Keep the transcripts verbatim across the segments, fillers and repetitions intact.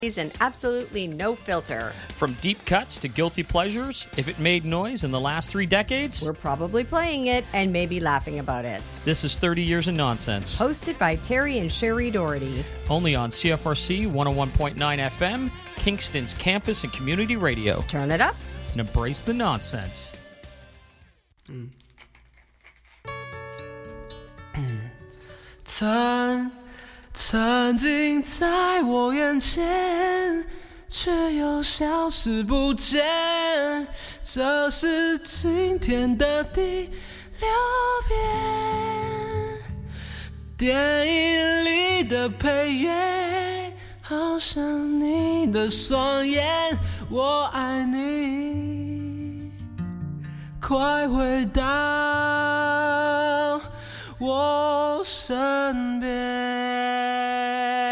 and absolutely no filter. From deep cuts to guilty pleasures, if it made noise in the last three decades, we're probably playing it and maybe laughing about it. This is thirty Years of Nonsense. Hosted by Terry and Sherry Doherty. Only on C F R C one oh one point nine F M, Kingston's campus and community radio. Turn it up and embrace the nonsense. Mm. 曾曾经在我眼前，却又消失不见。这是今天的第六遍。电影里的配乐，好像你的双眼。我爱你，快回到我身边。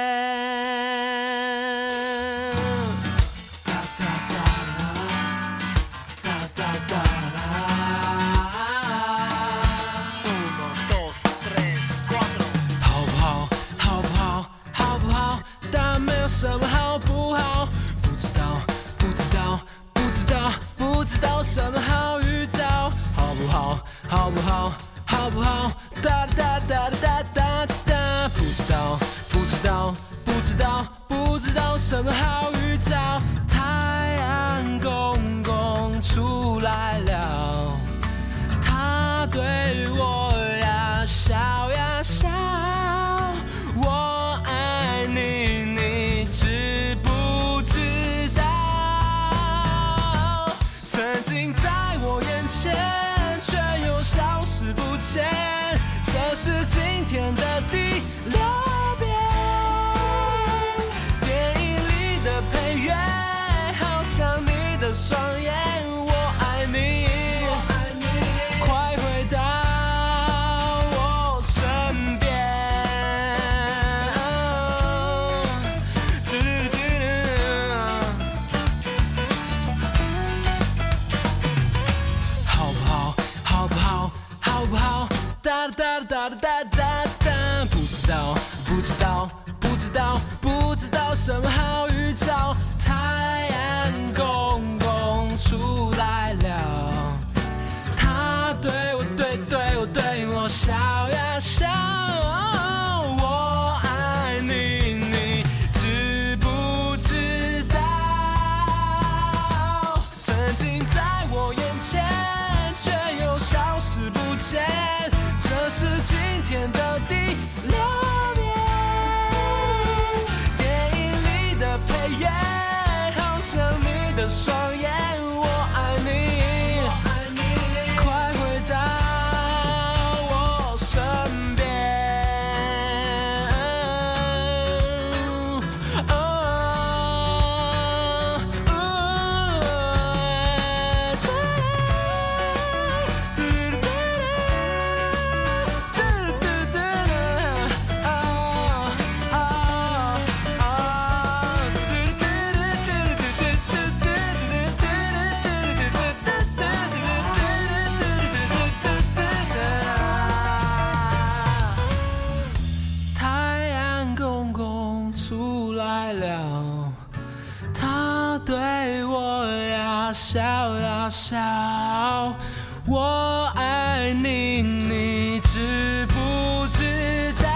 好不好？好不好？好不好？但没有什么好不好。不知道，不知道，不知道，不知道什么好预兆。好不好？好不好？好不好？哒哒哒哒哒哒，不知道，不知道，不知道，不知道什么好预兆。太阳公公出来了，他对我呀笑呀笑，我爱你，你知不知道？曾经在我眼前，却又消失不见。这是今天的第六遍。电影里的配乐，好像你的双眼。我爱你，快回到我身边。好不好？好不好？好不好？哒哒哒哒哒哒，不知道，不知道，不知道，不知道什么好预兆。太阳公公出来了，他对我对对我对我笑呀笑，我爱你，你知不知道？曾经在我眼前，却又消失不见。这是今天的第六遍。电影里的配乐，好像你的双眼。我爱你，快回到我身边。哦哦太阳公公出来了，他对我呀笑呀笑，我爱你，你知不知道？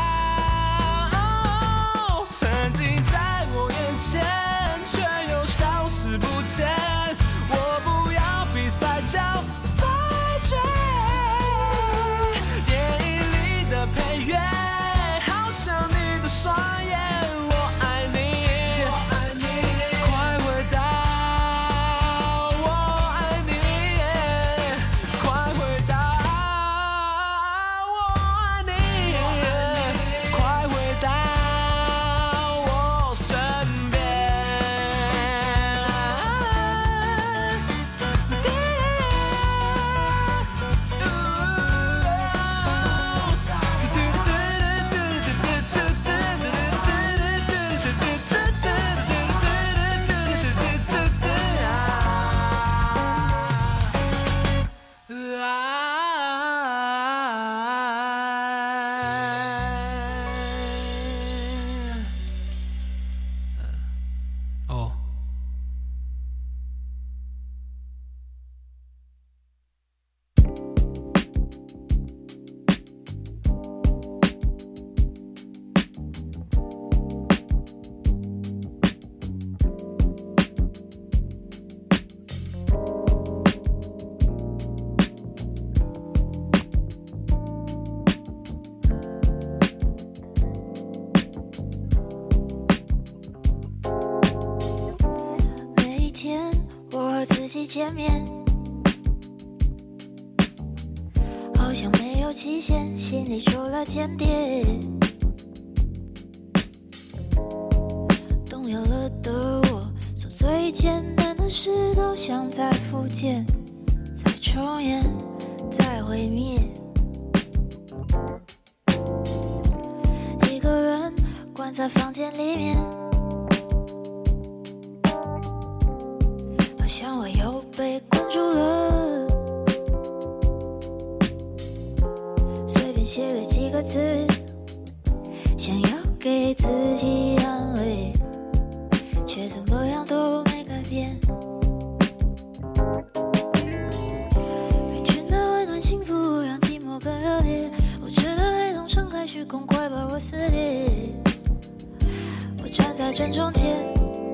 曾经在我眼前，却又消失不见。我不要比赛叫白卷，电影里的配乐，好像你的双眼。我爱你，快回到我爱你，快回到我爱起见面，好像没有期限，心里住了间谍。动摇了的我，做最简单的事都想再复健，再重演，再毁灭。一个人关在房间里面，好像我又被困住了。随便写了几个字，想要给自己安慰，却怎么样都没改变。人群的温暖幸福让寂寞更热烈，无知的黑洞撑开虚空，快把我撕裂。我站在正中间，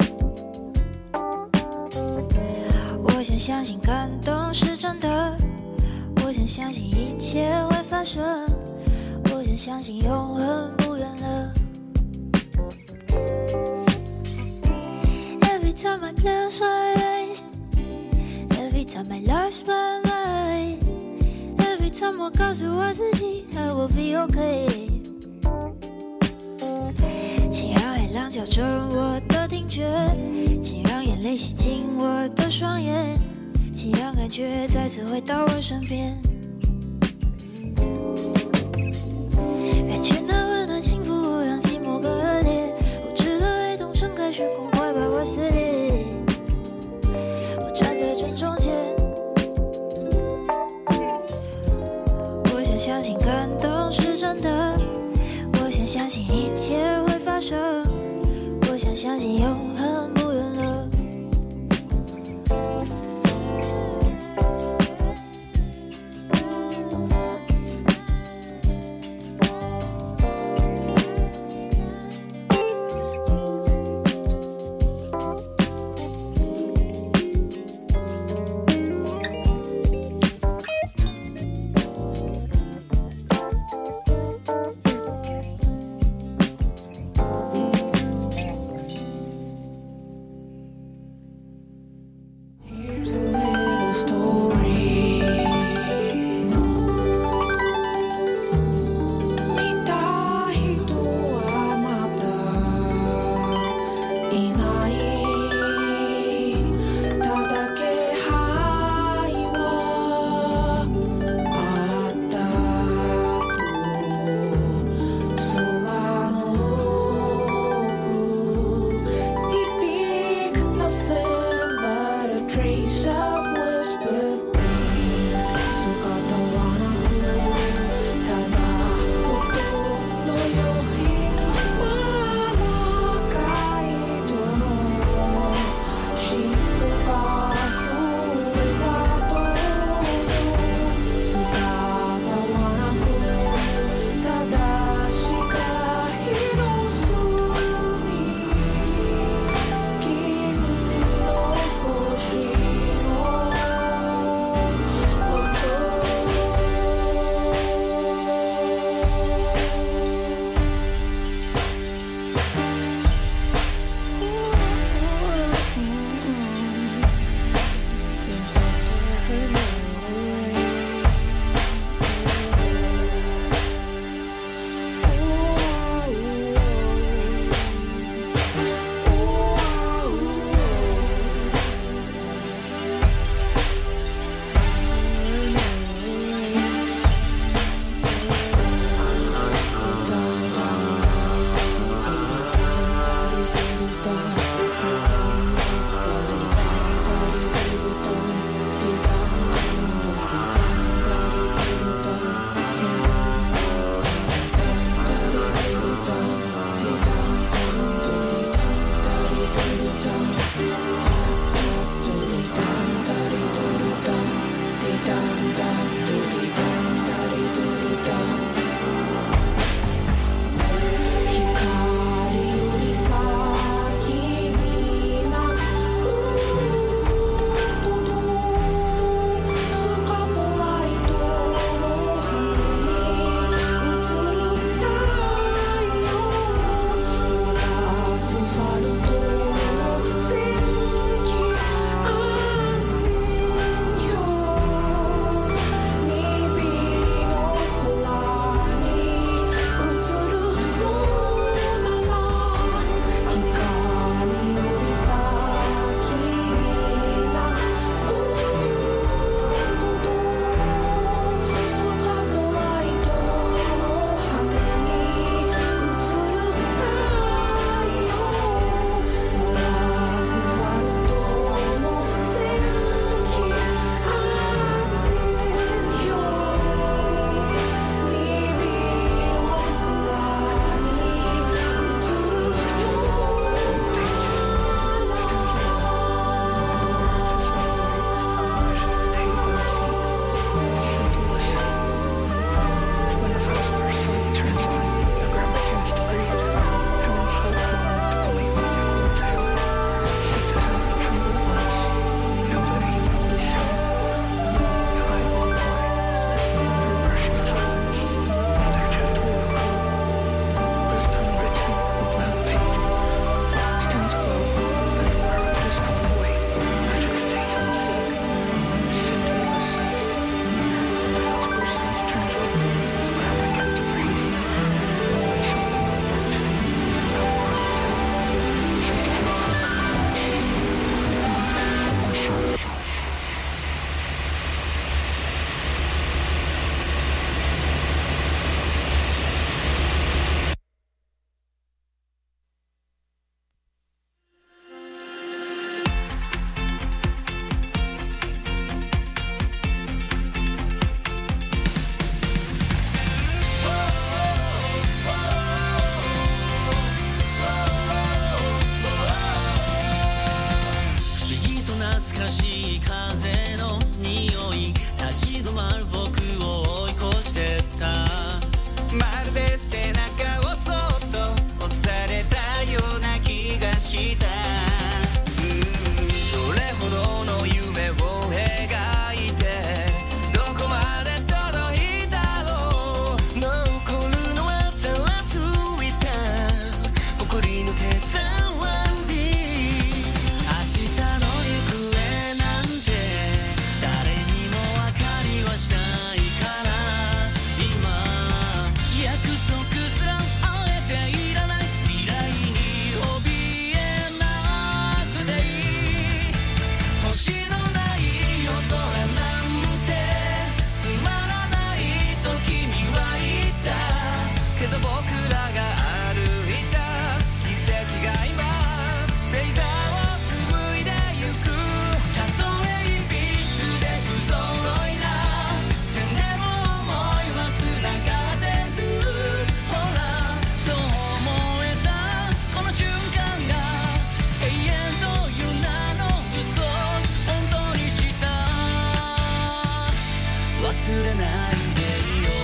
我想相信感动是真的，我想相信一切会发生，我想相信永恒不远了。Every time I close my eyes, every time I lost my mind, every time 我告诉我自己 I will be okay， 请让海浪矫正我的听觉，请让眼泪洗净我的双眼，请让感觉再次回到我身边。人群的温暖幸福让寂寞更热烈，无知的黑洞撑开虚空，快把我撕裂。我站在正中间，我想相信感动是真的，我想相信一切会发生，我想相信永恒不远了。 い風の匂い立ち止まる僕を追い越してったまるで背中をそっと押されたような気がしたどれほどの夢を描いてどこまで届いたろう残るのはざらついた誇りの手触り明日の行方なんて誰にも分かりはしないから今約束すらあえていらない未来に怯えなくていい星のない夜空なんてつまらないと君は言ったけど僕らが歩いた奇跡が今星座を紡いでゆくたとえいびつで不揃いな線でも想いはつながってるほらそう思えたこの瞬間が永遠という名の嘘本当にした忘れないでいよ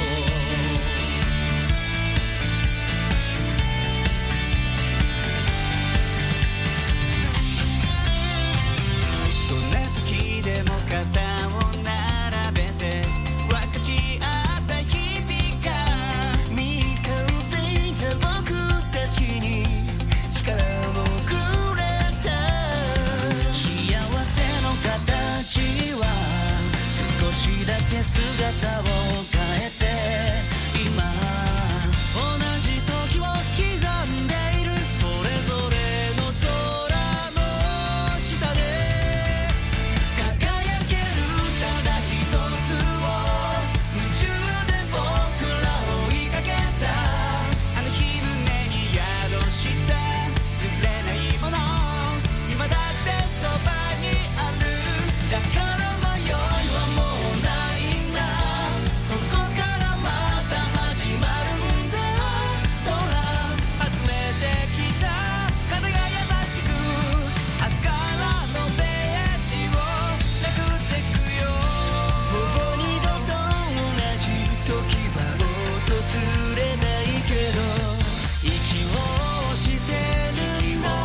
どんな時でも肩を並べて分かち合った日々が未完成な僕たちに力をくれた幸せの形は少しだけ姿を変えて今同じ時を刻んでいるそれぞれの空の下で輝けるただ一つを夢中で僕ら追いかけたあの日胸に宿した譲れないもの今だってそばにあるだから迷いはもうないんだここからまた始まるんだほら集めてきた風が優しく明日からのページをめくってくよもう二度と同じ時は訪れないけど息をしてるんだ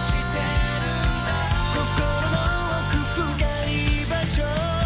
心の奥深い場所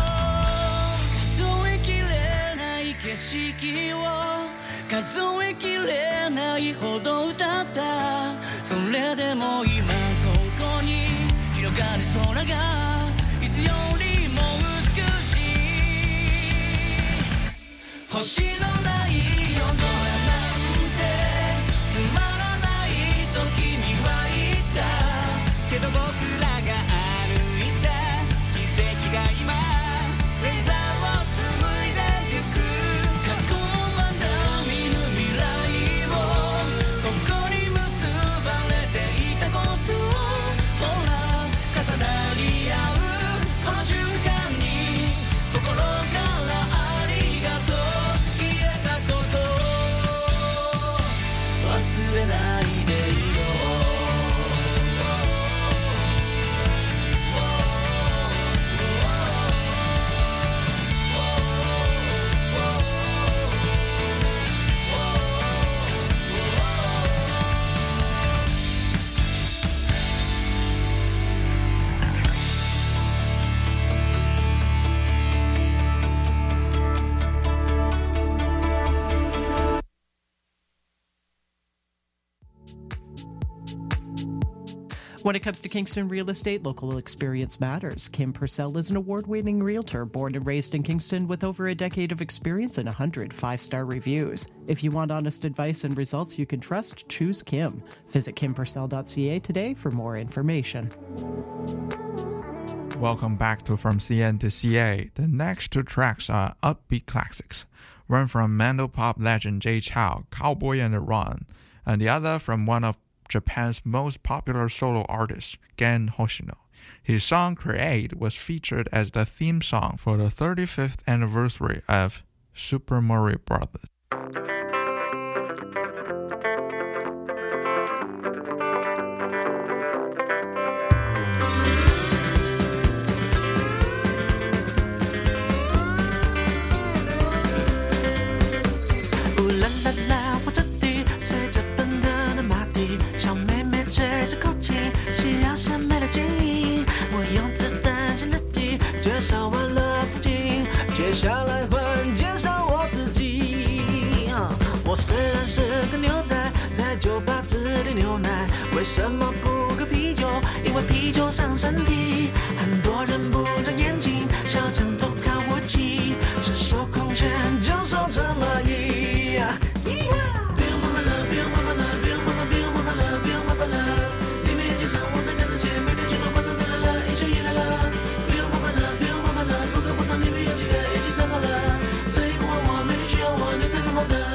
数えきれない景色を数えきれないほど歌ったそれでも今ここに広がる空がいつよりも美しい星のない夜空なんてつまらないと君は言ったけど僕らが歩いた奇跡が今星座を紡いでゆく過去もまだ見ぬ未来をここに結ばれていたことほら重なり合うこの瞬間に心からありがとう言えたこと忘れないでいよ When it comes to Kingston real estate, local experience matters. Kim Purcell is an award-winning realtor born and raised in Kingston with over a decade of experience and one hundred five-star reviews. If you want honest advice and results you can trust, choose Kim. Visit kim purcell dot c a today for more information. Welcome back to From C N to C A. The next two tracks are upbeat classics. One from Mandopop legend Jay Chou, Cowboy and Run, and the other from one of Japan's most popular solo artists, Gen Hoshino. His song Create was featured as the theme song for the thirty-fifth anniversary of Super Mario Brothers. 上身体，很多人不长眼睛，小强都靠我骑，赤手空拳就手这么一。不用麻烦了，不用麻烦了，不用麻烦，不用麻烦了，不用麻烦了。你们眼睛上我在看世界，每天举头观灯得来了，英雄也来了。不用麻烦了，不用麻烦了，不可不长，你们有几个一起上好了。这一个问我，没人需要我，你才干嘛的？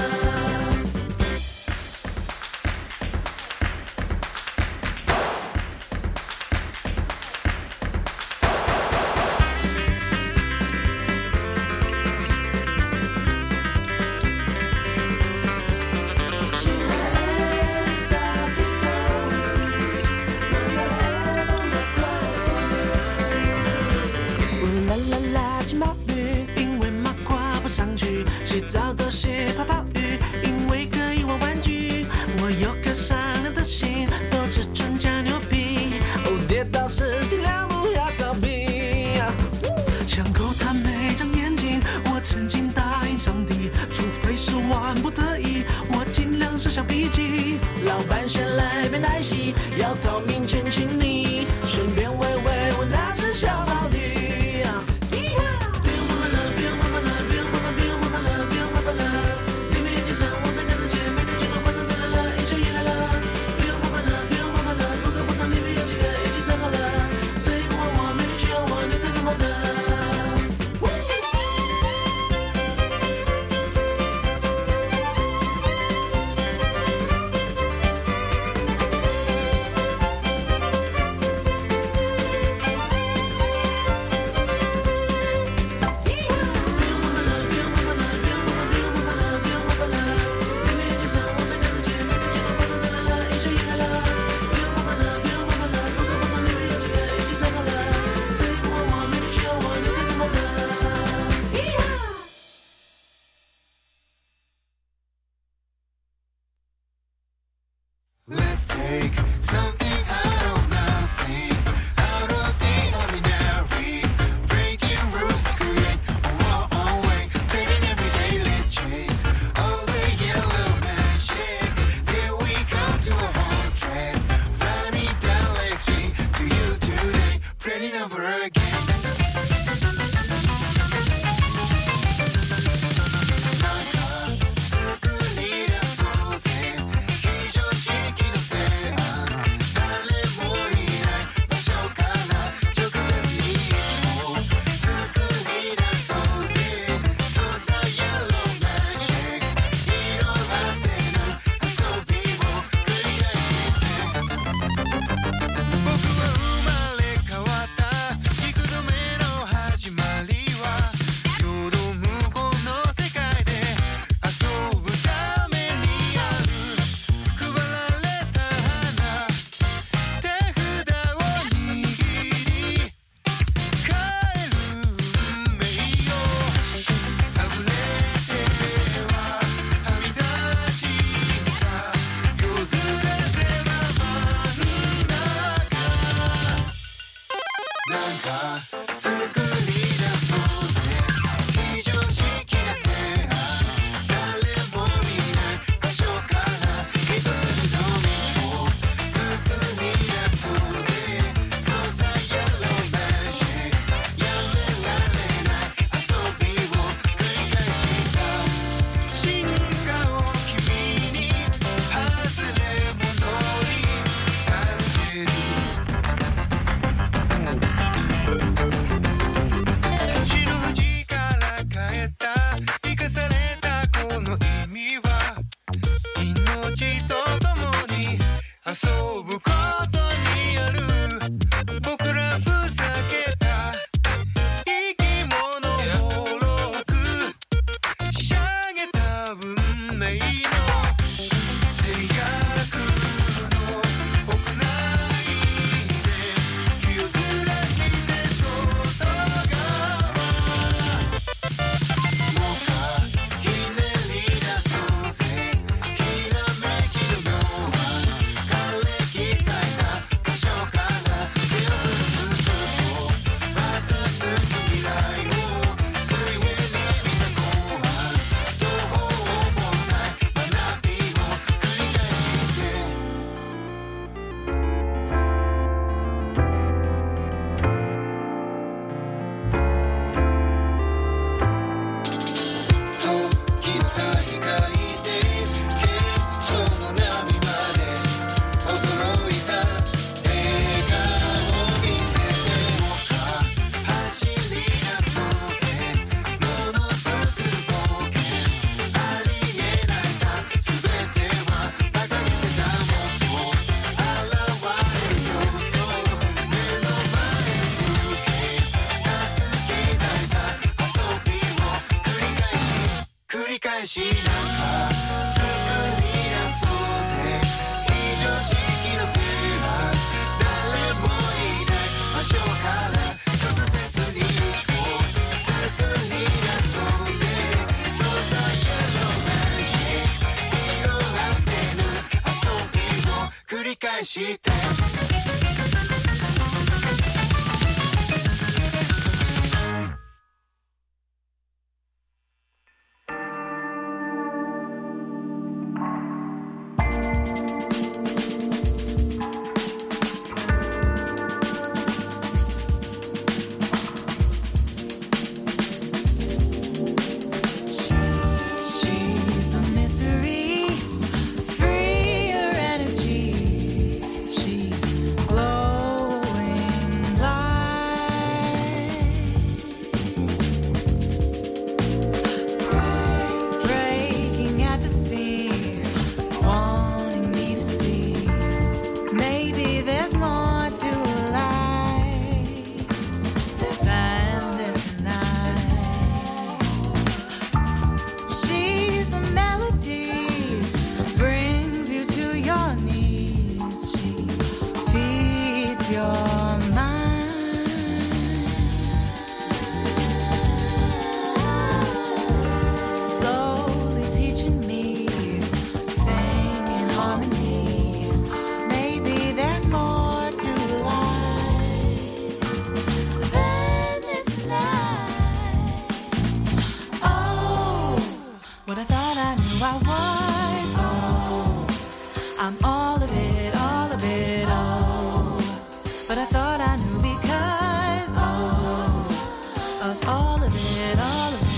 thought I knew because oh, of all of it, all of it.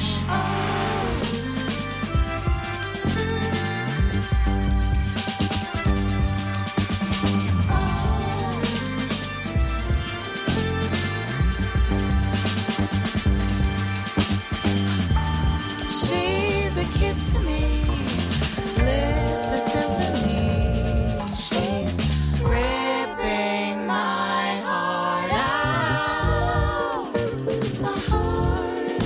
She's a kiss to me, lips a symphony. She's ripping my heart out, my heart.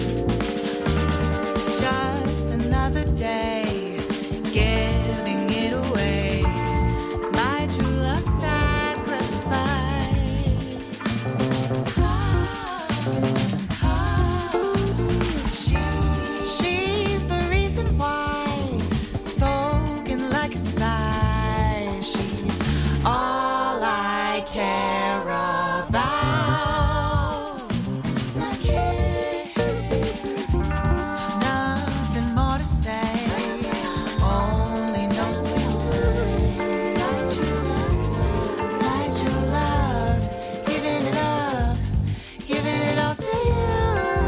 Just another day, giving it away. My true love sacrifice. Ah, ah. She, she's the reason why, spoken like a sigh. She's all I care about. I care. Nothing more to say, only notes to play. My true love, my true love, giving it up, giving it all to you.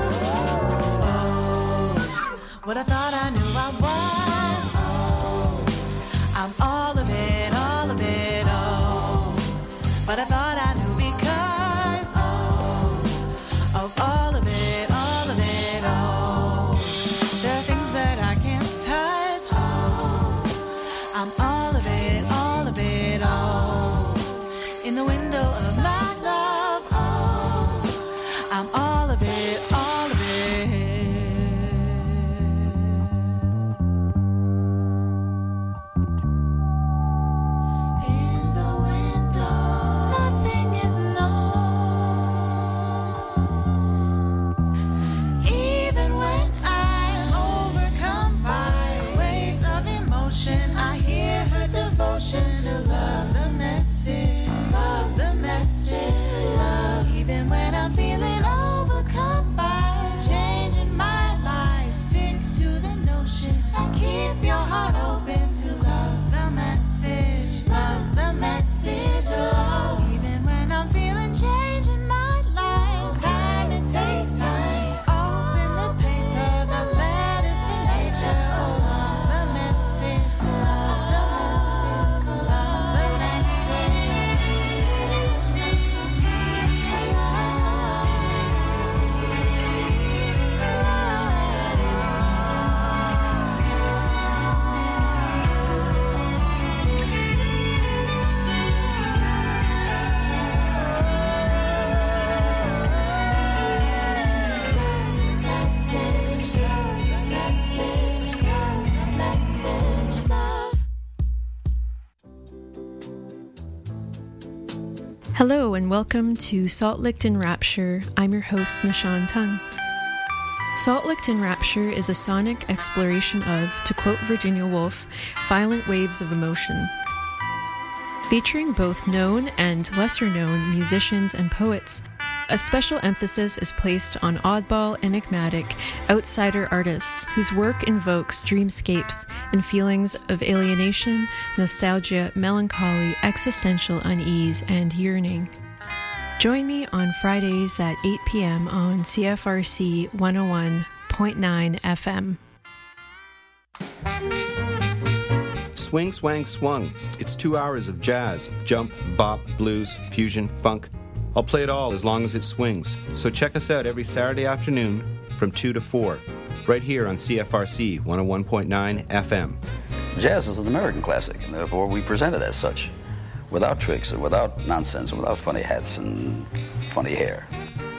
Oh, what I thought I knew I was. Oh, I'm all of it, all of it, oh. But I thought I knew because oh, of all of it, all of it, oh. There are things that I can't touch. Oh, I'm all of it, all of it, oh. In the window of my love, oh, I'm all of it, all of it. In the window, nothing is known. Even when I'm overcome by waves of emotion, I hear her devotion to love's a message, love's a message, love. Even when I'm feeling overcome by change in my life, stick to the notion and keep your heart open to love's the message, love's the message, love. Even when I'm feeling change in my life, time it takes time. Open the paper, the letters for nature. Oh, love's the message, love's the message, love's the message. Love's the message, love's the message, love's the message, love. Hello and welcome to Salt Licked in Rapture. I'm your host, Nishan Tung. Salt Licked in Rapture is a sonic exploration of, to quote Virginia Woolf, violent waves of emotion. Featuring both known and lesser-known musicians and poets, a special emphasis is placed on oddball, enigmatic, outsider artists whose work invokes dreamscapes and feelings of alienation, nostalgia, melancholy, existential unease, and yearning. Join me on Fridays at eight p.m. on C F R C one oh one point nine F M. Swing, swang, swung. It's two hours of jazz, jump, bop, blues, fusion, funk. I'll play it all as long as it swings. So check us out every Saturday afternoon from two to four, right here on C F R C one oh one point nine F M. Jazz is an American classic, and therefore we present it as such, without tricks and without nonsense and without funny hats and funny hair.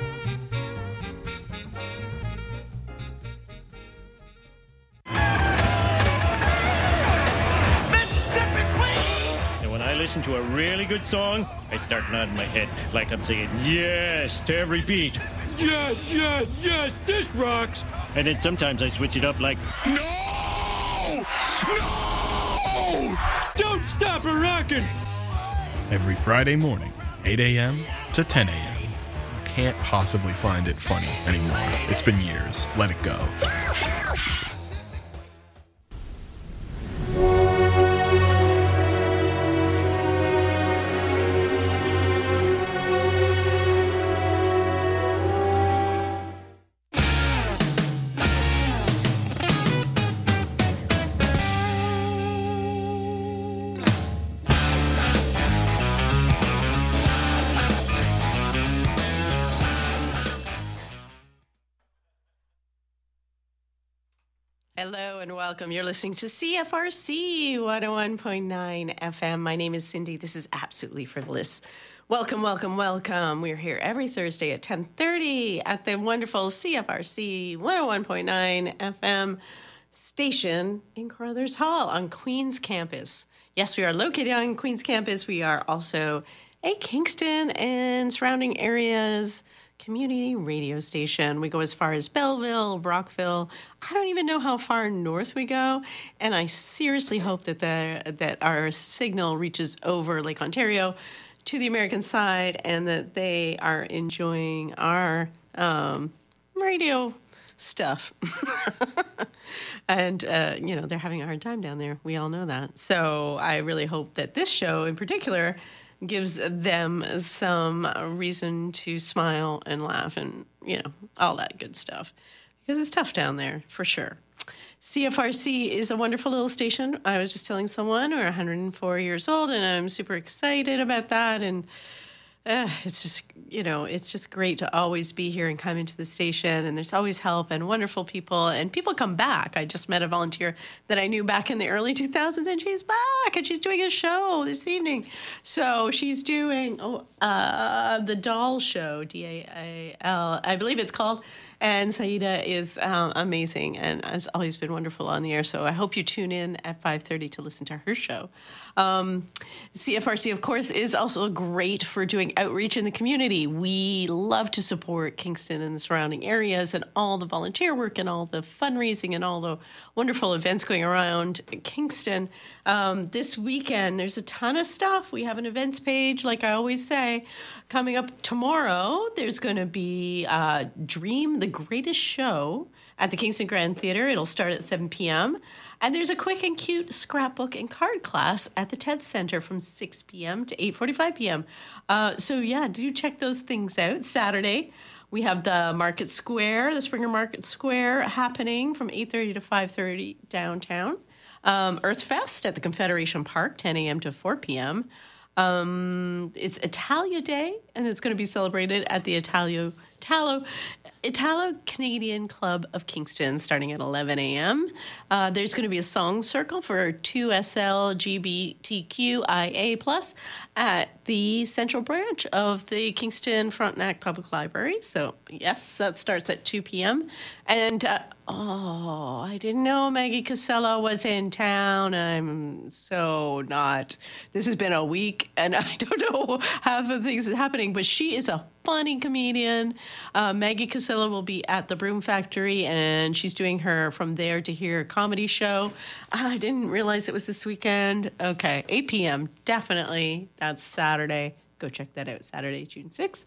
And when I listen to a really good song, I start nodding my head like I'm saying yes to every beat. Yes, yes, yes, this rocks. And then sometimes I switch it up like, no! No! Don't stop a rockin'! Every Friday morning, eight a.m. to ten a.m. You can't possibly find it funny anymore. It's been years. Let it go. Hello and welcome. You're listening to C F R C one oh one point nine F M. My name is Cindy. This is Absolutely Frivolous. Welcome, welcome, welcome. We're here every Thursday at ten thirty at the wonderful C F R C one oh one point nine F M station in Carruthers Hall on Queen's Campus. Yes, we are located on Queen's Campus. We are also a Kingston and surrounding areas community radio station. We go as far as Belleville, Brockville. I don't even know how far north we go, and I seriously hope that the, that our signal reaches over Lake Ontario to the American side, and that they are enjoying our um, radio stuff. And, uh, you know, they're having a hard time down there. We all know that. So I really hope that this show in particular gives them some reason to smile and laugh and, you know, all that good stuff. Because it's tough down there, for sure. C F R C is a wonderful little station. I was just telling someone we're one hundred four years old, and I'm super excited about that. And uh, it's just, you know, it's just great to always be here and come into the station. And there's always help and wonderful people. And people come back. I just met a volunteer that I knew back in the early two thousands, and she's back, and she's doing a show this evening. So she's doing oh, uh, the Doll Show, D A A L, I believe it's called. And Saida is um, amazing and has always been wonderful on the air. So I hope you tune in at five thirty to listen to her show. Um, C F R C, of course, is also great for doing outreach in the community. We love to support Kingston and the surrounding areas and all the volunteer work and all the fundraising and all the wonderful events going around Kingston. Um, this weekend, there's a ton of stuff. We have an events page, like I always say. Coming up tomorrow, there's going to be uh, Dream, the Greatest Show at the Kingston Grand Theatre. It'll start at seven p.m. And there's a quick and cute scrapbook and card class at the TED Center from six p.m. to eight forty-five p.m. Uh, so, yeah, do check those things out. Saturday, we have the Market Square, the Springer Market Square, happening from eight thirty to five thirty downtown. Um, Earth Fest at the Confederation Park, ten a.m. to four p.m. Um, it's Italia Day, and it's going to be celebrated at the Italio, Italo, Italo-Canadian Club of Kingston starting at eleven a.m. Uh, there's going to be a song circle for two S L G B T Q I A plus at the Central Branch of the Kingston Frontenac Public Library. So, yes, that starts at two p.m. And, uh, oh, I didn't know Maggie Casella was in town. I'm so not. This has been a week, and I don't know half of the things that's happening, but she is a funny comedian. Uh, Maggie Casella will be at the Broom Factory, and she's doing her From There to Here comedy show. I didn't realize it was this weekend. Okay, eight p.m. Definitely. That's Saturday. Go check that out. Saturday, June sixth.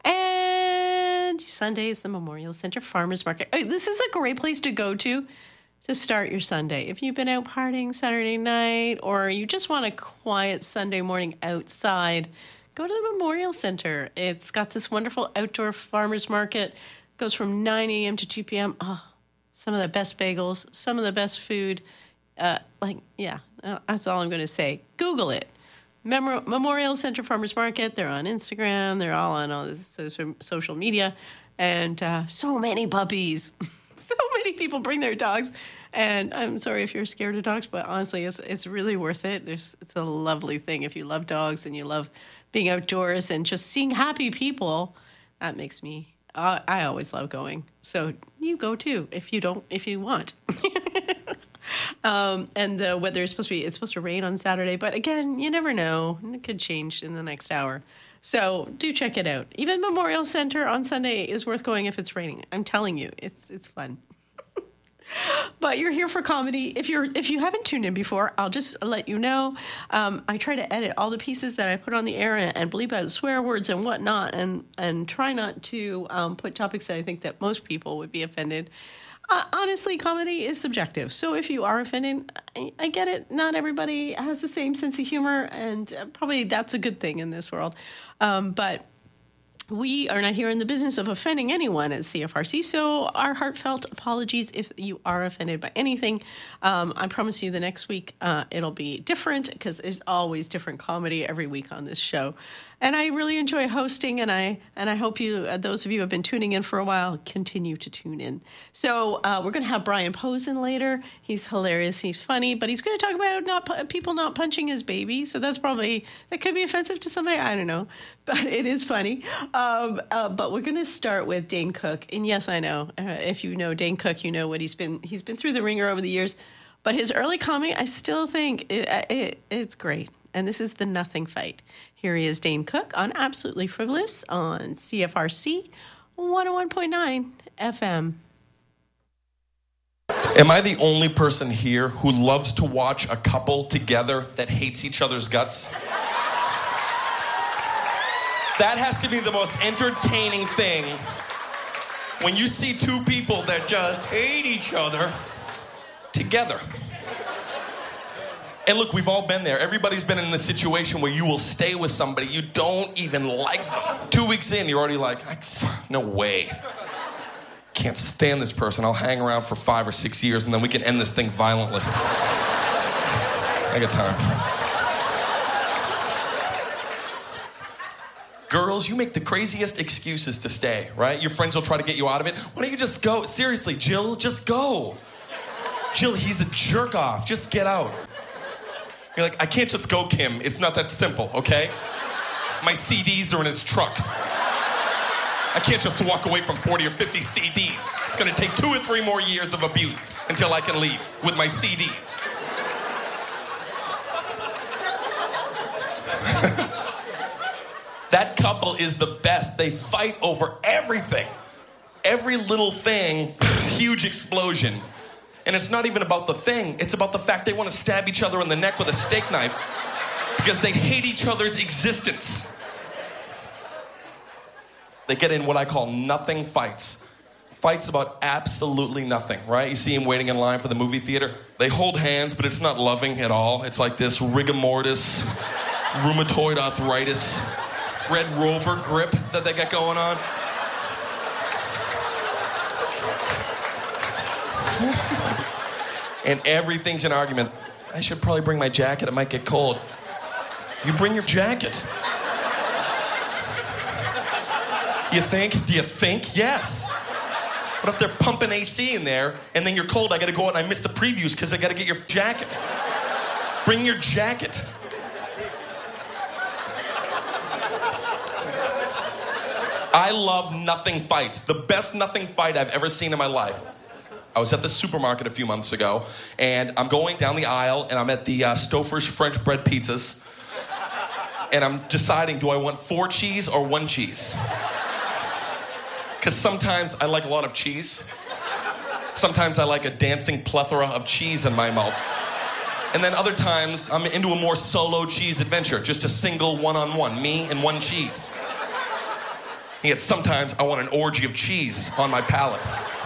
And Sunday is the Memorial Center Farmers Market. Oh, this is a great place to go to to start your Sunday. If you've been out partying Saturday night, or you just want a quiet Sunday morning outside, go to the Memorial Center. It's got this wonderful outdoor farmers market. It goes from nine a.m. to two p.m. Oh, some of the best bagels, some of the best food. Uh, like, yeah, uh, that's all I'm going to say. Google it. Mem- Memorial Center Farmers Market. They're on Instagram. They're all on all this social, social media. And uh, so many puppies. So many people bring their dogs. And I'm sorry if you're scared of dogs, but honestly, it's it's really worth it. There's It's a lovely thing. If you love dogs and you love being outdoors and just seeing happy people, that makes me, uh, I always love going. So you go too, if you don't, if you want. um, and the weather is supposed to be, it's supposed to rain on Saturday, but again, you never know. It could change in the next hour. So do check it out. Even Memorial Center on Sunday is worth going if it's raining. I'm telling you, it's it's fun. But you're here for comedy. If you're if you haven't tuned in before, I'll just let you know. Um, I try to edit all the pieces that I put on the air and, and bleep out swear words and whatnot, and and try not to um, put topics that I think that most people would be offended. Uh, honestly, comedy is subjective. So if you are offended, I, I get it. Not everybody has the same sense of humor, and uh, probably that's a good thing in this world. Um, but we are not here in the business of offending anyone at C F R C, so our heartfelt apologies if you are offended by anything. Um, I promise you the next week uh, it'll be different, because there's always different comedy every week on this show. And I really enjoy hosting, and I and I hope you, uh, those of you who have been tuning in for a while, continue to tune in. So uh, we're going to have Brian Posen later. He's hilarious. He's funny, but he's going to talk about not pu- people not punching his baby. So that's probably, that could be offensive to somebody. I don't know, but it is funny. Um, uh, but we're going to start with Dane Cook. And yes, I know, uh, if you know Dane Cook, you know what he's been, he's been through the ringer over the years. But his early comedy, I still think it, it, it's great. And this is The Nothing Fight. Here he is, Dane Cook, on Absolutely Frivolous on C F R C one oh one point nine F M. Am I the only person here who loves to watch a couple together that hates each other's guts? That has to be the most entertaining thing. When you see two people that just hate each other together. And look, we've all been there. Everybody's been in the situation where you will stay with somebody you don't even like them. Two weeks in, you're already like, no way. Can't stand this person. I'll hang around for five or six years and then we can end this thing violently. I got time. Girls, you make the craziest excuses to stay, right? Your friends will try to get you out of it. Why don't you just go? Seriously, Jill, just go. Jill, he's a jerk off. Just get out. You're like, I can't just go, Kim. It's not that simple, okay? My C Ds are in his truck. I can't just walk away from forty or fifty C Ds. It's gonna take two or three more years of abuse until I can leave with my C Ds. That couple is the best. They fight over everything. Every little thing, huge explosion. And it's not even about the thing. It's about the fact they want to stab each other in the neck with a steak knife because they hate each other's existence. They get in what I call nothing fights. Fights about absolutely nothing, right? You see them waiting in line for the movie theater. They hold hands, but it's not loving at all. It's like this rigor mortis, rheumatoid arthritis, Red Rover grip that they got going on. And everything's an argument. I should probably bring my jacket. It might get cold. You bring your jacket. You think? Do you think? Yes. What if they're pumping A C in there, and then you're cold, I gotta go out and I miss the previews because I gotta get your jacket. Bring your jacket. I love nothing fights. The best nothing fight I've ever seen in my life. I was at the supermarket a few months ago, and I'm going down the aisle, and I'm at the uh, Stouffer's French bread pizzas, and I'm deciding, do I want four cheese or one cheese? Because sometimes I like a lot of cheese. Sometimes I like a dancing plethora of cheese in my mouth. And then other times, I'm into a more solo cheese adventure, just a single one-on-one, me and one cheese. And yet sometimes I want an orgy of cheese on my palate.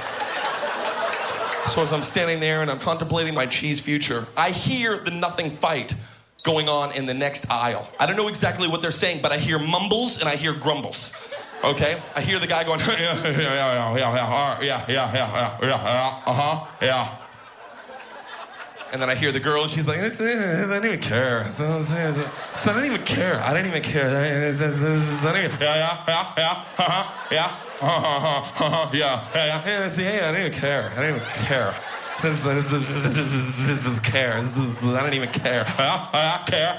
So as I'm standing there and I'm contemplating my cheese future, I hear the nothing fight going on in the next aisle. I don't know exactly what they're saying, but I hear mumbles and I hear grumbles. Okay? I hear the guy going, yeah, yeah, yeah, yeah, yeah, yeah, yeah, yeah, yeah, uh-huh, yeah. And then I hear the girl, and she's like, I don't even care. I don't even care. I don't even care. I don't even, yeah, yeah, yeah, yeah, uh-huh, yeah, uh-huh, uh-huh, yeah, yeah, yeah, yeah, I don't even care. I don't even care. Care. I don't even care. I care.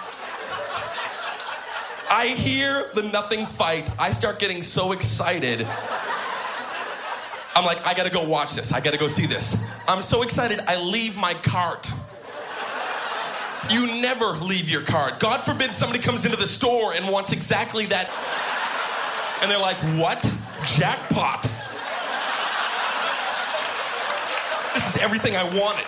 I hear the nothing fight. I start getting so excited. I'm like, I gotta go watch this. I gotta go see this. I'm so excited, I leave my cart. You never leave your cart. God forbid somebody comes into the store and wants exactly that. And they're like, what? Jackpot. This is everything I wanted.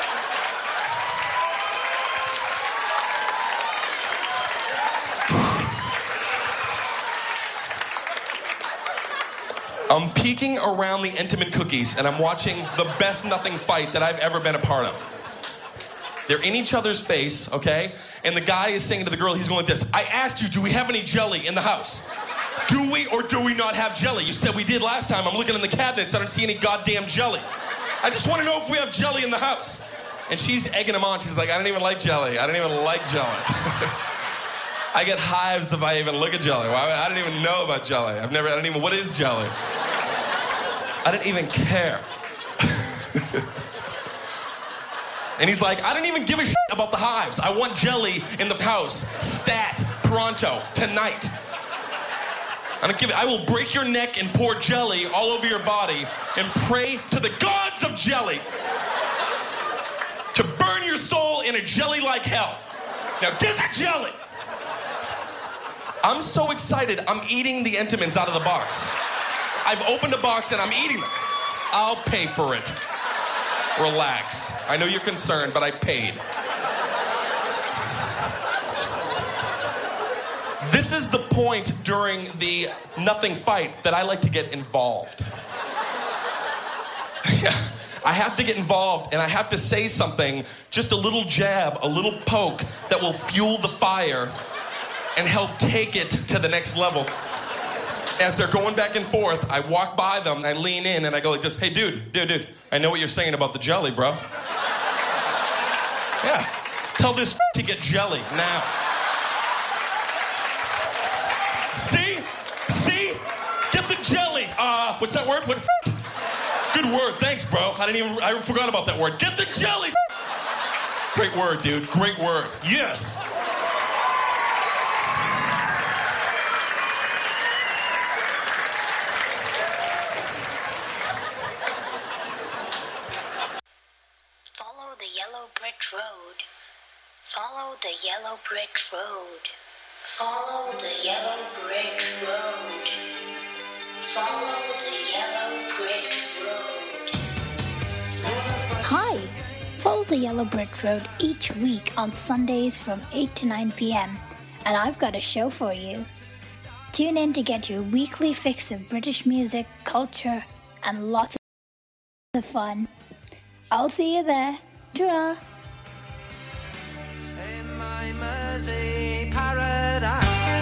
I'm peeking around the Entenmann cookies, and I'm watching the best nothing fight that I've ever been a part of. They're in each other's face, okay? And the guy is saying to the girl, he's going like this, I asked you, do we have any jelly in the house? Do we or do we not have jelly? You said we did last time. I'm looking in the cabinets. I don't see any goddamn jelly. I just want to know if we have jelly in the house. And she's egging him on. She's like, I don't even like jelly. I don't even like jelly. I get hives if I even look at jelly. Why? I don't even know about jelly. I've never, I don't even, what is jelly? I didn't even care. And he's like, I don't even give a shit about the hives. I want jelly in the house. Stat, pronto, tonight. I don't give it. I will break your neck and pour jelly all over your body and pray to the gods of jelly to burn your soul in a jelly-like hell. Now get the jelly. I'm so excited. I'm eating the Entenmann's out of the box. I've opened a box and I'm eating them. I'll pay for it. Relax. I know you're concerned, but I paid. This is the point during the nothing fight that I like to get involved. Yeah, I have to get involved and I have to say something, just a little jab, a little poke that will fuel the fire and help take it to the next level. As they're going back and forth, I walk by them, I lean in and I go like this, hey dude, dude, dude, I know what you're saying about the jelly, bro. Yeah, tell this to get jelly now. See? See? Get the jelly. Uh, what's that word? What? Good word. Thanks, bro. I didn't even, I forgot about that word. Get the jelly. Great word, dude. Great word. Yes. Follow the yellow brick road. Follow the yellow brick road. Follow the yellow brick road. Follow the yellow brick road. Hi! Follow the Yellow Brick Road each week on Sundays from eight to nine p.m. And I've got a show for you. Tune in to get your weekly fix of British music, culture, and lots of fun. I'll see you there. Ta-ra! In my Mersey paradise.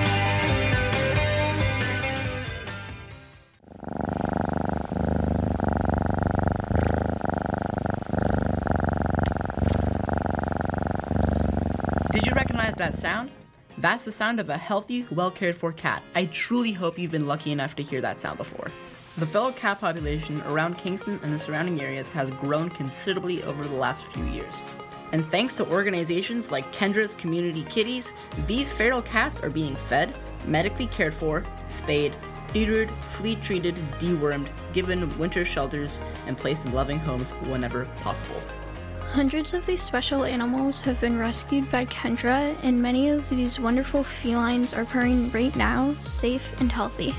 Did you recognize that sound? That's the sound of a healthy, well-cared-for cat. I truly hope you've been lucky enough to hear that sound before. The feral cat population around Kingston and the surrounding areas has grown considerably over the last few years. And thanks to organizations like Kendra's Community Kitties, these feral cats are being fed, medically cared for, spayed, neutered, flea-treated, dewormed, given winter shelters, and placed in loving homes whenever possible. Hundreds of these special animals have been rescued by Kendra, and many of these wonderful felines are purring right now, safe and healthy.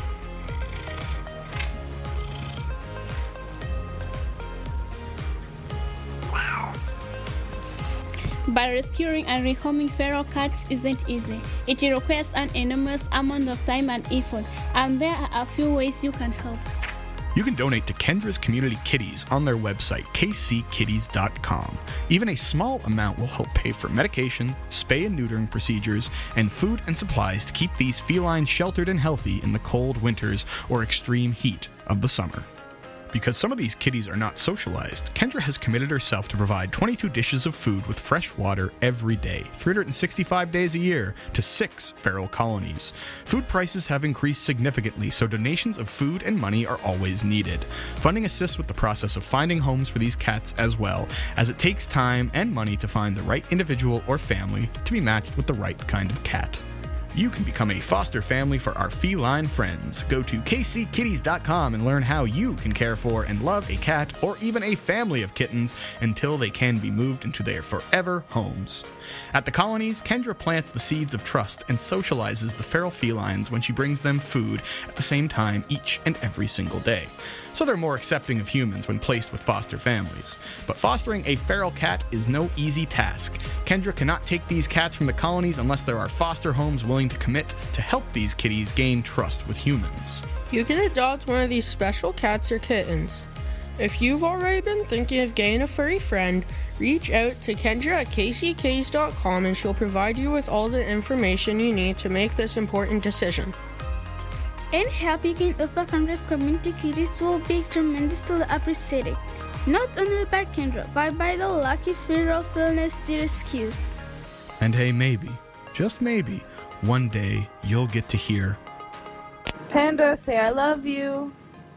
But rescuing and rehoming feral cats isn't easy. It requires an enormous amount of time and effort, and there are a few ways you can help. You can donate to Kendra's Community Kitties on their website, k c kitties dot com. Even a small amount will help pay for medication, spay and neutering procedures, and food and supplies to keep these felines sheltered and healthy in the cold winters or extreme heat of the summer. Because some of these kitties are not socialized, Kendra has committed herself to provide twenty-two dishes of food with fresh water every day, three hundred sixty-five days a year, to six feral colonies. Food prices have increased significantly, so donations of food and money are always needed. Funding assists with the process of finding homes for these cats as well, as it takes time and money to find the right individual or family to be matched with the right kind of cat. You can become a foster family for our feline friends. Go to k c kitties dot com and learn how you can care for and love a cat or even a family of kittens until they can be moved into their forever homes. At the colonies, Kendra plants the seeds of trust and socializes the feral felines when she brings them food at the same time each and every single day. So they're more accepting of humans when placed with foster families. But fostering a feral cat is no easy task. Kendra cannot take these cats from the colonies unless there are foster homes willing to commit to help these kitties gain trust with humans. You can adopt one of these special cats or kittens. If you've already been thinking of getting a furry friend, reach out to Kendra at k c kitties dot com and she'll provide you with all the information you need to make this important decision. and helping other countries' community kitties will be tremendously appreciated, not only by Kendra, but by the lucky feral Philness rescues. And hey, maybe, just maybe, one day you'll get to hear Panda, say I love you.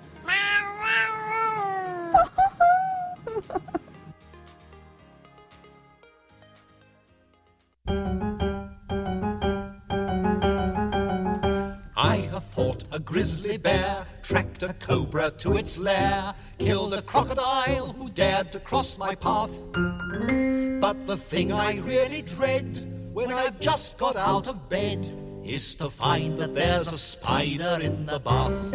I have fought a grizzly bear, tracked a cobra to its lair, killed a crocodile who dared to cross my path. But the thing I really dread when I've just got out of bed is to find that there's a spider in the bath.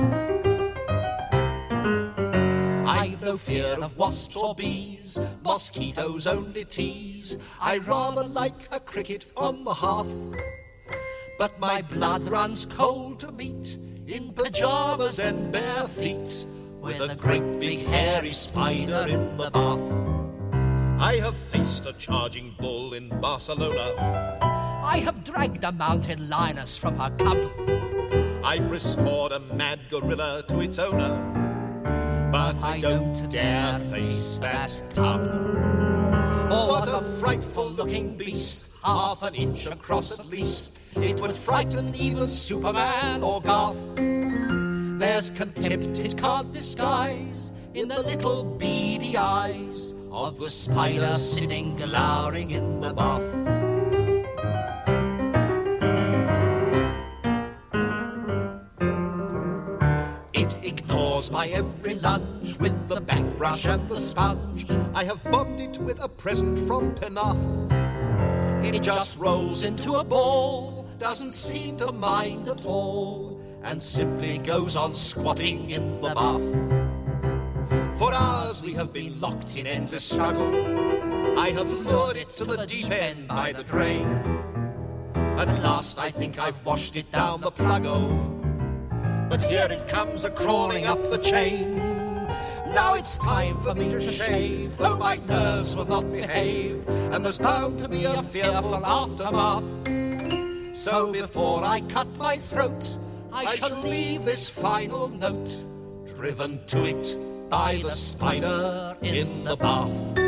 I've no fear of wasps or bees, mosquitoes only tease. I rather like a cricket on the hearth. But my blood runs cold to meet, in pyjamas and bare feet, with a great big hairy spider in the bath. I have faced a charging bull in Barcelona. I have dragged a mounted lioness from her cub. I've restored a mad gorilla to its owner. But I don't dare face that tub. Oh, what a frightful looking beast, half an inch across at least. It would frighten even Superman or Garth. There's contempt it can't disguise in the little beady eyes of the spider sitting glowering in the bath. It ignores my every lunge with the backbrush and the sponge. I have bombed it with a present from Penarth. It just rolls into a ball, doesn't seem to mind at all, and simply goes on squatting in the bath. For hours we have been locked in endless struggle. I have lured it to the deep end by the drain. At last I think I've washed it down the pluggo. But here it comes a-crawling up the chain. Now it's time for me to shave, though my nerves will not behave, and there's bound to be a fearful aftermath. So before I cut my throat, I shall leave this final note, driven to it by the spider in the bath.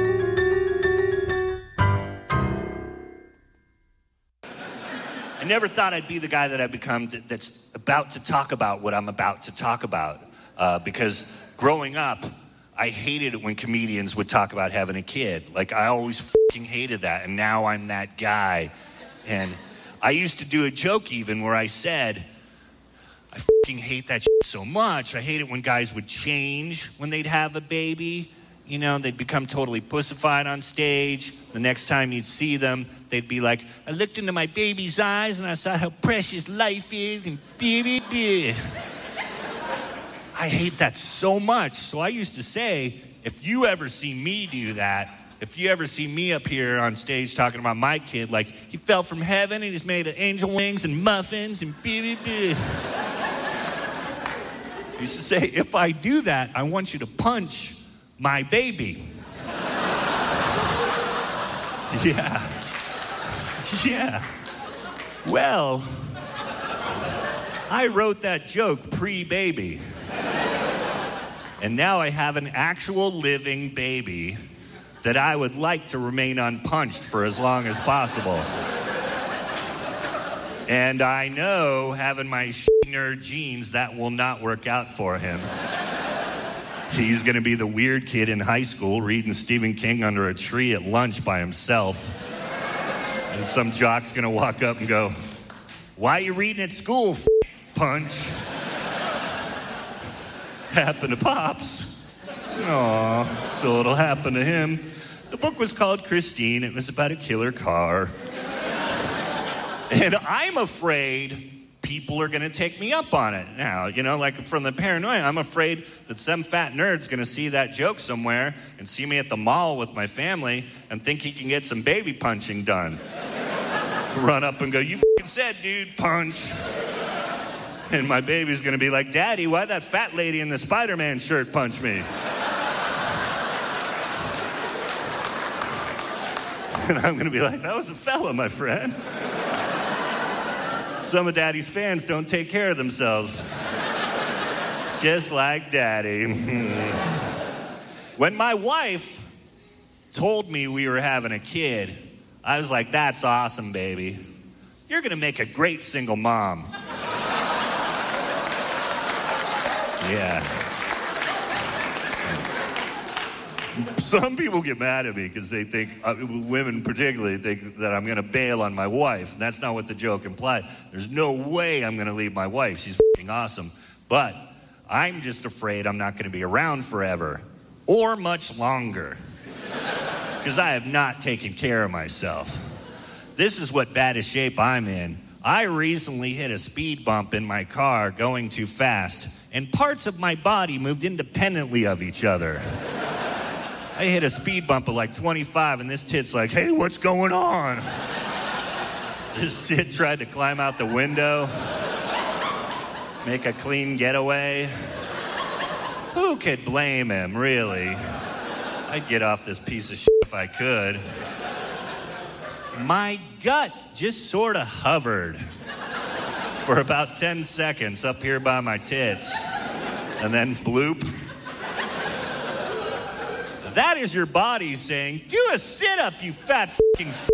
I never thought I'd be the guy that I've become that's about to talk about what I'm about to talk about. Uh, because growing up, I hated it when comedians would talk about having a kid. Like, I always fucking hated that, and now I'm that guy. And I used to do a joke even where I said, I fucking hate that shit so much. I hate it when guys would change when they'd have a baby. You know, they'd become totally pussified on stage. The next time you'd see them, they'd be like, I looked into my baby's eyes and I saw how precious life is and baby, baby. I hate that so much. So I used to say, if you ever see me do that, if you ever see me up here on stage talking about my kid, like, he fell from heaven and he's made of angel wings and muffins and baby, baby. I used to say, if I do that, I want you to punch my baby. Yeah. Yeah. Well, I wrote that joke pre-baby. And now I have an actual living baby that I would like to remain unpunched for as long as possible. And I know, having my nerd genes, that will not work out for him. He's gonna be the weird kid in high school reading Stephen King under a tree at lunch by himself. And some jock's gonna walk up and go, why are you reading at school, f- punch? Happened to Pops. Aw, so it'll happen to him. The book was called Christine. It was about a killer car. And I'm afraid people are going to take me up on it now. You know, like from the paranoia, I'm afraid that some fat nerd's going to see that joke somewhere and see me at the mall with my family and think he can get some baby punching done. Run up and go, you f***ing said, dude, punch. And my baby's going to be like, Daddy, why'd that fat lady in the Spider-Man shirt punch me? And I'm going to be like, that was a fella, my friend. Some of Daddy's fans don't take care of themselves. Just like Daddy. When my wife told me we were having a kid, I was like, that's awesome, baby. You're going to make a great single mom. Yeah. Some people get mad at me because they think, uh, women particularly, think that I'm going to bail on my wife. And that's not what the joke implied. There's no way I'm going to leave my wife. She's f***ing awesome. But I'm just afraid I'm not going to be around forever or much longer because I have not taken care of myself. This is what baddest shape I'm in. I recently hit a speed bump in my car going too fast, and parts of my body moved independently of each other. I hit a speed bump at like twenty-five, and this tit's like, hey, what's going on? This tit tried to climb out the window, make a clean getaway. Who could blame him, really? I'd get off this piece of shit if I could. My gut just sort of hovered for about ten seconds up here by my tits, and then bloop. That is your body saying, do a sit-up, you fat f***ing f***.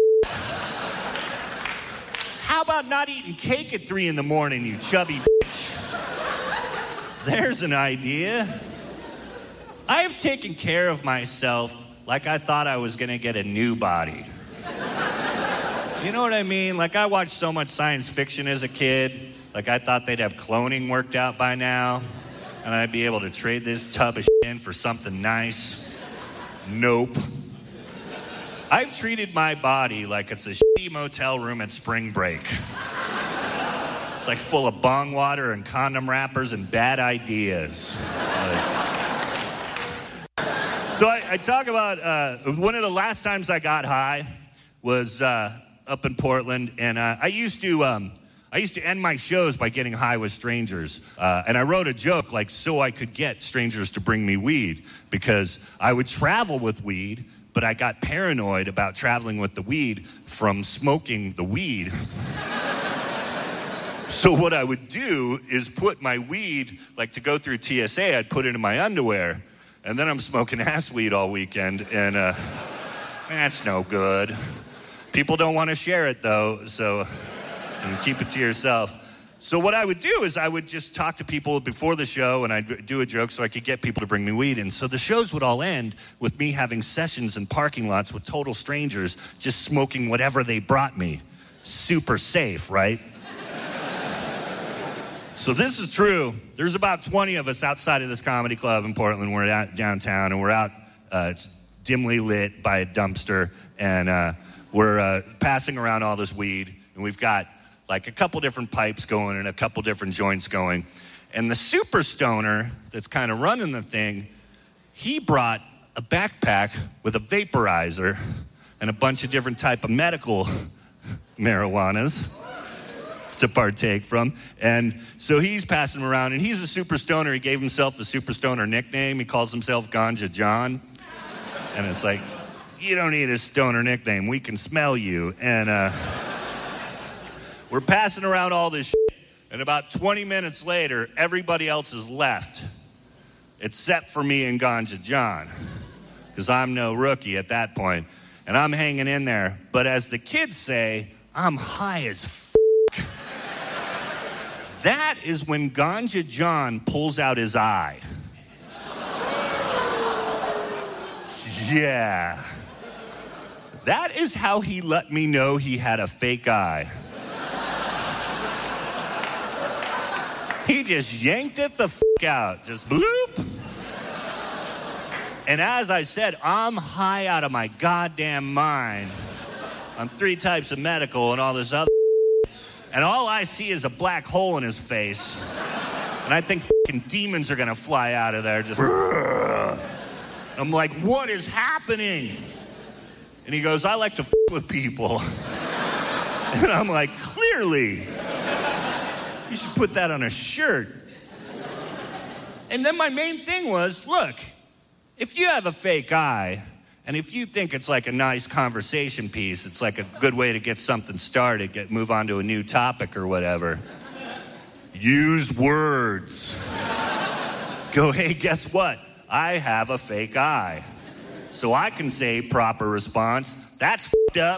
How about not eating cake at three in the morning, you chubby bitch? There's an idea. I have taken care of myself like I thought I was going to get a new body. You know what I mean? Like, I watched so much science fiction as a kid. Like, I thought they'd have cloning worked out by now, and I'd be able to trade this tub of shit in for something nice. Nope. I've treated my body like it's a shitty motel room at spring break. It's like full of bong water and condom wrappers and bad ideas. Like, so I, I talk about, uh, one of the last times I got high was uh, up in Portland, and uh, I used to, um, I used to end my shows by getting high with strangers. Uh, and I wrote a joke like, so I could get strangers to bring me weed, because I would travel with weed, but I got paranoid about traveling with the weed from smoking the weed. So what I would do is put my weed, like to go through T S A, I'd put it in my underwear, and then I'm smoking ass weed all weekend, and uh, that's no good. People don't want to share it, though, so... and keep it to yourself. So what I would do is I would just talk to people before the show, and I'd do a joke so I could get people to bring me weed. And so the shows would all end with me having sessions in parking lots with total strangers just smoking whatever they brought me. Super safe, right? So this is true. There's about twenty of us outside of this comedy club in Portland. We're out downtown, and we're out, uh, it's dimly lit by a dumpster, and uh, we're uh, passing around all this weed, and we've got like a couple different pipes going and a couple different joints going. And the super stoner that's kind of running the thing, he brought a backpack with a vaporizer and a bunch of different type of medical marijuanas to partake from. And so he's passing them around, and he's a super stoner. He gave himself a super stoner nickname. He calls himself Ganja John. And it's like, you don't need a stoner nickname. We can smell you. And, uh... we're passing around all this shit, and about twenty minutes later, everybody else is left, except for me and Ganja John, because I'm no rookie at that point, and I'm hanging in there. But as the kids say, I'm high as f***. That is when Ganja John pulls out his eye. Yeah. That is how he let me know he had a fake eye. He just yanked it the f*** out, just bloop. And as I said, I'm high out of my goddamn mind on three types of medical and all this other and all I see is a black hole in his face. And I think f***ing demons are gonna fly out of there, just I'm like, what is happening? And he goes, I like to f*** with people. And I'm like, clearly. You should put that on a shirt. And then my main thing was, look, if you have a fake eye, and if you think it's like a nice conversation piece, it's like a good way to get something started, get move on to a new topic or whatever, use words. go, hey, guess what? I have a fake eye. So I can say proper response, that's f***ed up.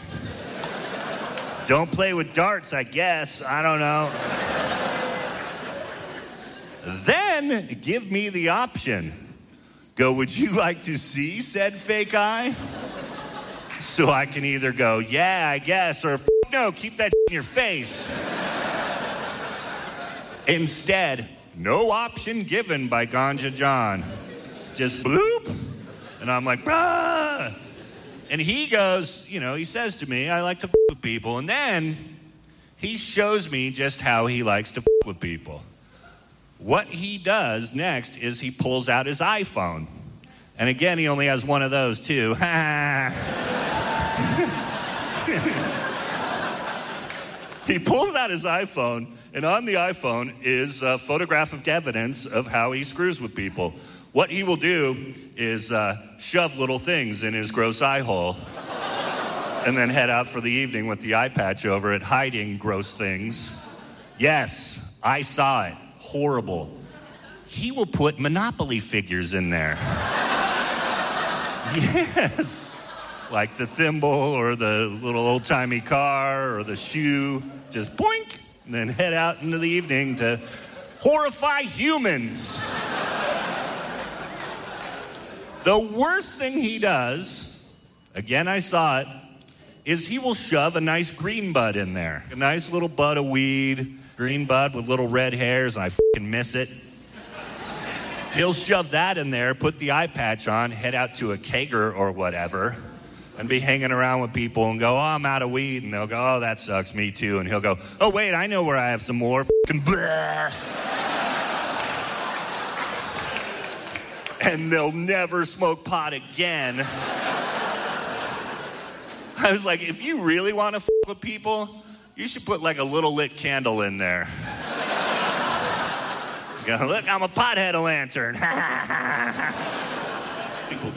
Don't play with darts, I guess. I don't know. Then give me the option. Go, would you like to see said fake eye? So I can either go, yeah, I guess, or f- no, keep that in your face. Instead, no option given by Ganja John. Just bloop. And I'm like, bruh. And he goes, you know, he says to me, I like to f- with people. And then he shows me just how he likes to f- with people. What he does next is he pulls out his iPhone. And again, he only has one of those, too. He pulls out his iPhone, and on the iPhone is a photographic evidence of how he screws with people. What he will do is uh, shove little things in his gross eye hole and then head out for the evening with the eye patch over it, hiding gross things. Yes, I saw it. Horrible. He will put Monopoly figures in there. Yes. Like the thimble or the little old-timey car or the shoe. Just boink, and then head out into the evening to horrify humans. The worst thing he does, again, I saw it, is he will shove a nice green bud in there. A nice little bud of weed, green bud with little red hairs, and I fucking miss it. He'll shove that in there, put the eye patch on, head out to a kegger or whatever, and be hanging around with people and go, oh, I'm out of weed. And they'll go, oh, that sucks, me too. And he'll go, oh, wait, I know where I have some more. Fucking blah. And they'll never smoke pot again. I was like, if you really want to f*** with people, you should put like a little lit candle in there. You go, look, I'm a pothead a lantern. People.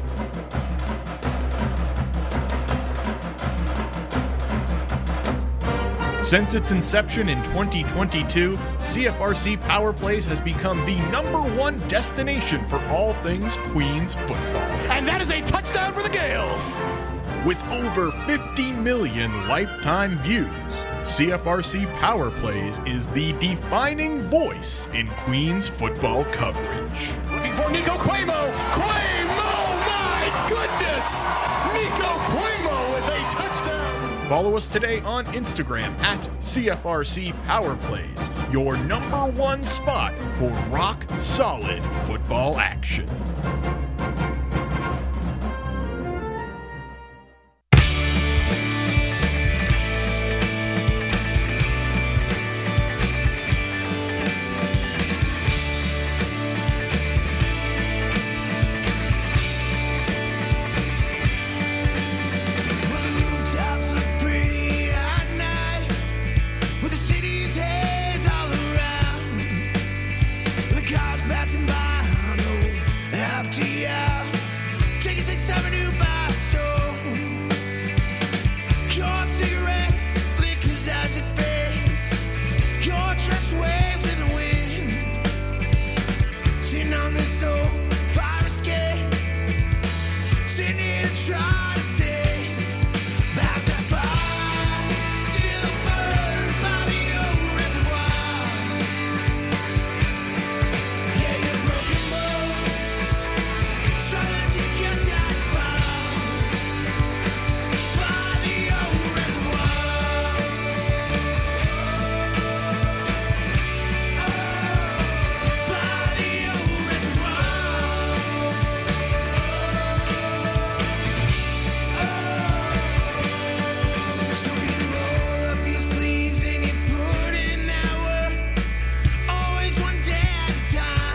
Since its inception in twenty twenty-two, C F R C Power Plays has become the number one destination for all things Queens football. And that is a touchdown for the Gales! With over fifty million lifetime views, C F R C Power Plays is the defining voice in Queens football coverage. Looking for Nico Cuomo! Cuomo! My goodness! Nico Cuomo with a touchdown! Follow us today on Instagram at C F R C Power Plays, your number one spot for rock solid football action.